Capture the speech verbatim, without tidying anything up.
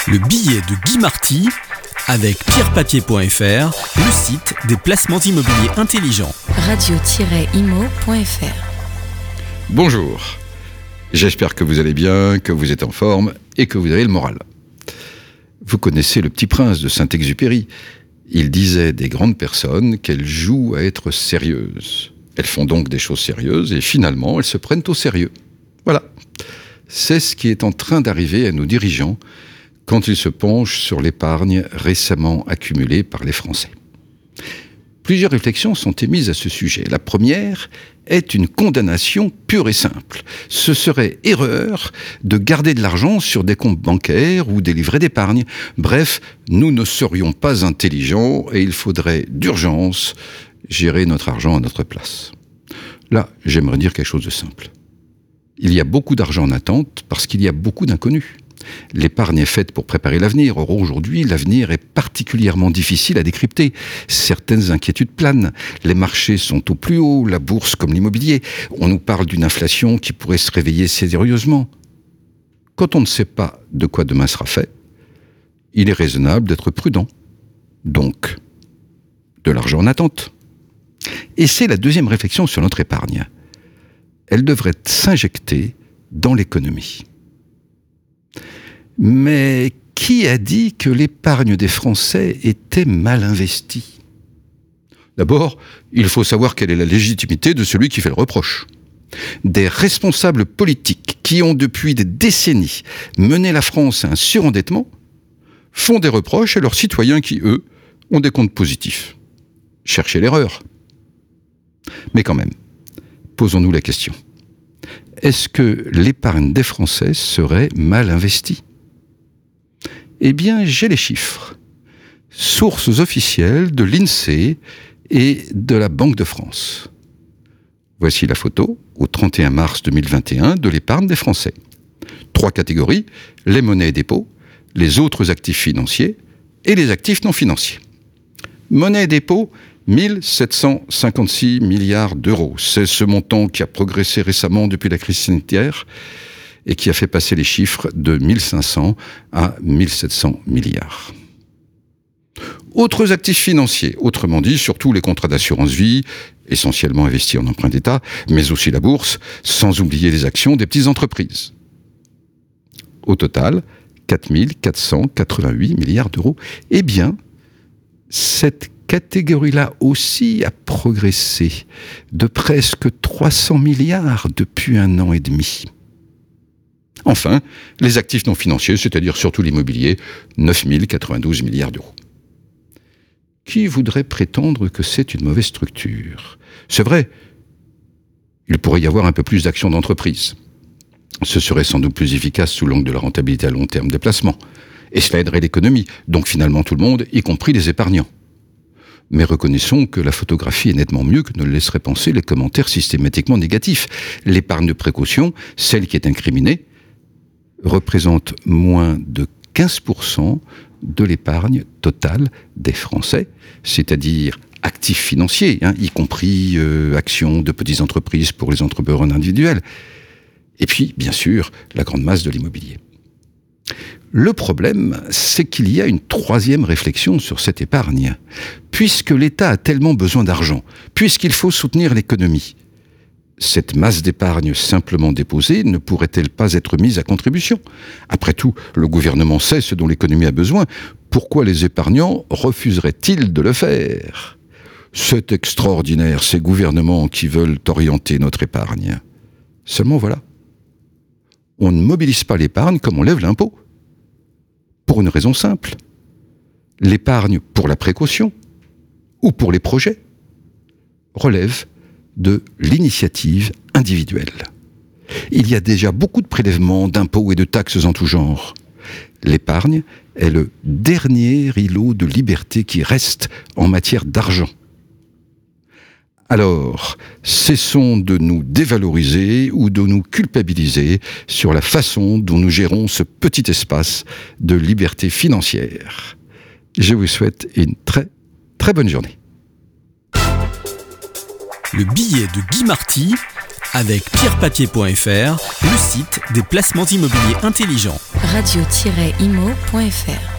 Le billet de Guy Marty avec pierre papier point f r, le site des placements immobiliers intelligents. radio tiret imo point f r. Bonjour, j'espère que vous allez bien, que vous êtes en forme et que vous avez le moral. Vous connaissez Le Petit Prince de Saint-Exupéry. Il disait des grandes personnes qu'elles jouent à être sérieuses. Elles font donc des choses sérieuses et finalement elles se prennent au sérieux. Voilà, c'est ce qui est en train d'arriver à nos dirigeants quand ils se penchent sur l'épargne récemment accumulée par les Français. Plusieurs réflexions sont émises à ce sujet. La première est une condamnation pure et simple. Ce serait erreur de garder de l'argent sur des comptes bancaires ou des livrets d'épargne. Bref, nous ne serions pas intelligents et il faudrait d'urgence gérer notre argent à notre place. Là, j'aimerais dire quelque chose de simple. Il y a beaucoup d'argent en attente parce qu'il y a beaucoup d'inconnus. L'épargne est faite pour préparer l'avenir. Or, aujourd'hui, l'avenir est particulièrement difficile à décrypter. Certaines inquiétudes planent. Les marchés sont au plus haut, la bourse comme l'immobilier. On nous parle d'une inflation qui pourrait se réveiller sérieusement. Quand on ne sait pas de quoi demain sera fait, il est raisonnable d'être prudent. Donc, de l'argent en attente. Et c'est la deuxième réflexion sur notre épargne. Elle devrait s'injecter dans l'économie. Mais qui a dit que l'épargne des Français était mal investie ? D'abord, il faut savoir quelle est la légitimité de celui qui fait le reproche. Des responsables politiques qui ont depuis des décennies mené la France à un surendettement font des reproches à leurs citoyens qui, eux, ont des comptes positifs. Cherchez l'erreur. Mais quand même, posons-nous la question. Est-ce que l'épargne des Français serait mal investie ? Eh bien, j'ai les chiffres. Sources officielles de l'INSEE et de la Banque de France. Voici la photo, au trente et un mars deux mille vingt et un, de l'épargne des Français. Trois catégories, les monnaies et dépôts, les autres actifs financiers et les actifs non financiers. Monnaie et dépôts, mille sept cent cinquante-six milliards d'euros. C'est ce montant qui a progressé récemment depuis la crise sanitaire et qui a fait passer les chiffres de mille cinq cents à mille sept cents milliards. Autres actifs financiers, autrement dit, surtout les contrats d'assurance vie, essentiellement investis en emprunt d'État, mais aussi la bourse, sans oublier les actions des petites entreprises. Au total, quatre mille quatre cent quatre-vingt-huit milliards d'euros. Eh bien, cette catégorie-là aussi a progressé de presque trois cents milliards depuis un an et demi. Enfin, les actifs non financiers, c'est-à-dire surtout l'immobilier, neuf mille quatre-vingt-douze milliards d'euros. Qui voudrait prétendre que c'est une mauvaise structure ? C'est vrai, il pourrait y avoir un peu plus d'actions d'entreprise. Ce serait sans doute plus efficace sous l'angle de la rentabilité à long terme des placements. Et cela aiderait l'économie, donc finalement tout le monde, y compris les épargnants. Mais reconnaissons que la photographie est nettement mieux que ne le laisseraient penser les commentaires systématiquement négatifs. L'épargne de précaution, celle qui est incriminée, représente moins de quinze pour cent de l'épargne totale des Français, c'est-à-dire actifs financiers, hein, y compris euh, actions de petites entreprises pour les entrepreneurs individuels. Et puis, bien sûr, la grande masse de l'immobilier. Le problème, c'est qu'il y a une troisième réflexion sur cette épargne. Puisque l'État a tellement besoin d'argent, puisqu'il faut soutenir l'économie, cette masse d'épargne simplement déposée ne pourrait-elle pas être mise à contribution ? Après tout, le gouvernement sait ce dont l'économie a besoin. Pourquoi les épargnants refuseraient-ils de le faire ? C'est extraordinaire, ces gouvernements qui veulent orienter notre épargne. Seulement voilà, on ne mobilise pas l'épargne comme on lève l'impôt. Pour une raison simple. L'épargne pour la précaution ou pour les projets relève de l'initiative individuelle. Il y a déjà beaucoup de prélèvements, d'impôts et de taxes en tout genre. L'épargne est le dernier îlot de liberté qui reste en matière d'argent. Alors, cessons de nous dévaloriser ou de nous culpabiliser sur la façon dont nous gérons ce petit espace de liberté financière. Je vous souhaite une très, très bonne journée. Le billet de Guy Marty avec pierre papier point f r, le site des placements immobiliers intelligents. radio tiret imo point f r